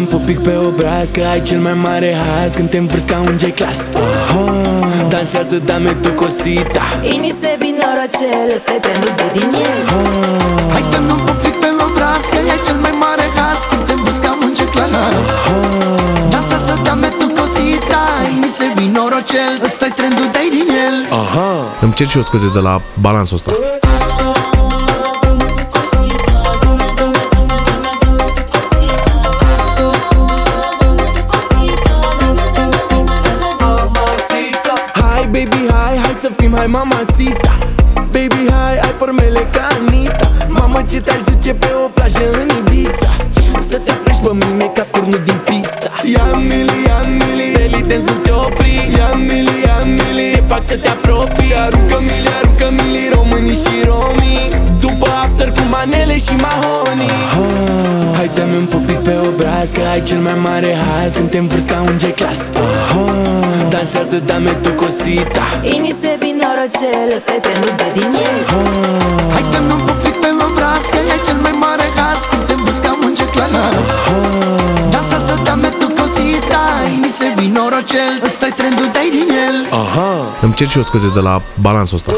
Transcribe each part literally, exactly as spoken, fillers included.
un pupic pe obraz, că ai cel mai mare haz când te învârți ca un J-Class. Dansează, dame tu cosita. Inice binorocel, ăsta-i trendul de din el. Hai dă-mi un pupic pe obraz, că ai cel mai mare haz când te învârți ca un J-Class. Dansează, dame tu cosita. Inice binorocel, ăsta-i trendul de din el. Îmi cer și o scuze de la balansul ăsta. Să fim, hai mamacita. Baby, hai, ai formele ca Anita. Mamă, ce te-aș duce pe o plajă în Ibiza, să te aprești pe mine ca turnul din Pisa. Ia mili, ia mili, Deli dance, nu te opri. Ia mili, ia mili, te fac să te apropii. Aruncă mili, aruncă mili, românii și romii. După after cu manele și mahoni. Hai dă-mi un pupic pe obraz, că ai cel mai mare haz când te învârți ca un J-Class. Dansează, dame tu cosita. Inice binorocel, ăsta-i trendul de din el. Hai dă-mi un pupic pe obraz, că ai cel mai mare haz când te învârți ca un J-Class. Dansează, dame tu cosita. Inice binorocel, ăsta-i trendul de din el. Îmi cer și o scuze de la balansul ăsta.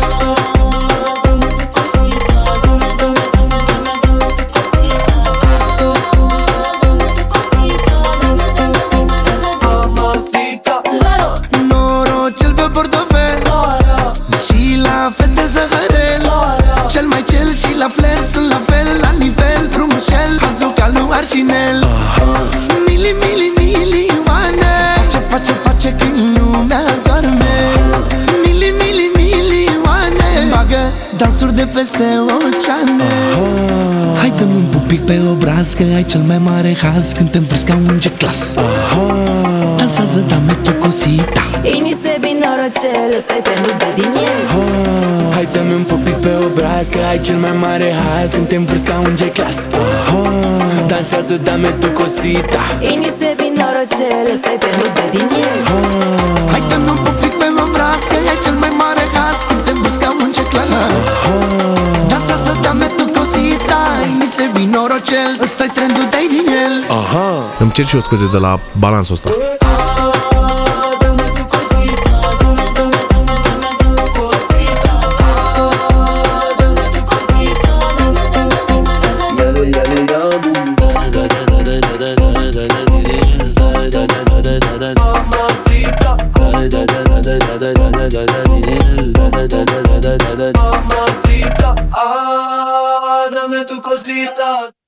Norocel pe portofel și la fete zăhărel. Cel mai cel și la flair sunt la fel, la nivel frumușel. Hazul ca lui Arșinel. Mili, mili, milioane, face, face, face când lumea doarme. Mili, mili, milioane, bagă dansuri de peste oceane. Hai dă-mi un pupic pe obraz, că ai cel mai mare haz când te învârți ca un J-Class. Dansează, dame tu cosita. Inice binorocel, ăsta-i trendul de din el. Hai dă-mi un pupic pe obraz, că ai cel mai mare haz când te învârți ca un J-Class. Dansează, dame tu cosita. Inice binorocel, ăsta-i trendul de din el. Hai dă-mi un pupic pe obraz, că ai cel mai mare haz când te învârți ca un J-Class. Dansează, dame tu cosita. Inice binorocel, ăsta-i trendul de din el. Îmi cer și o scuze de la balansul ăsta. Mamacita, ah, dame tu cosita.